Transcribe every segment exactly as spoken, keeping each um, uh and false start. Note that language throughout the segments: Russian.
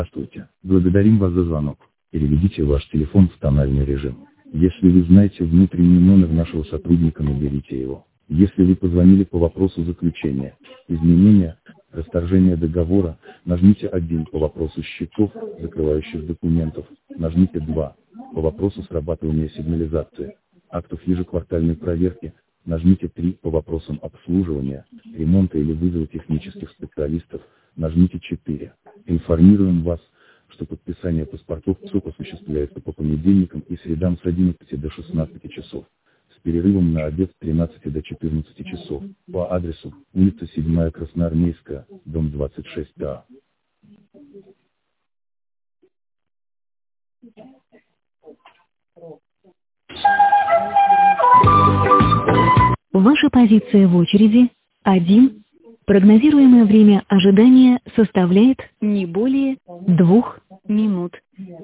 Здравствуйте. Благодарим вас за звонок. Переведите ваш телефон в тональный режим. Если вы знаете внутренний номер нашего сотрудника, наберите его. Если вы позвонили по вопросу заключения, изменения, расторжения договора, нажмите один. По вопросу счетов, закрывающих документов, нажмите два. По вопросу срабатывания сигнализации, актов ежеквартальной проверки, нажмите три. По вопросам обслуживания, ремонта или вызова технических специалистов, нажмите четыре. Информируем вас, что подписание паспортов ЦОП осуществляется по понедельникам и средам с одиннадцати до шестнадцати часов, с перерывом на обед с тринадцати до четырнадцати часов, по адресу улица седьмая Красноармейская, дом двадцать шесть А. Ваша позиция в очереди один. Прогнозируемое время ожидания составляет не более двух минут.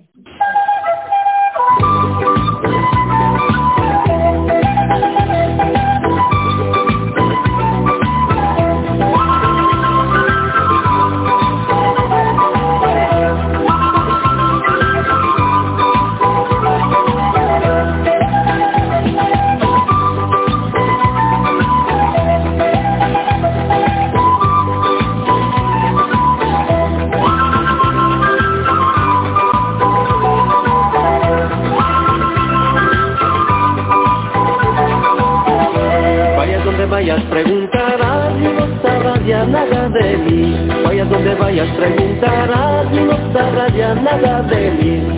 Vayas preguntarás y no sabrás ya nada de mí. Vayas donde vayas preguntarás y no sabrás ya nada de mí.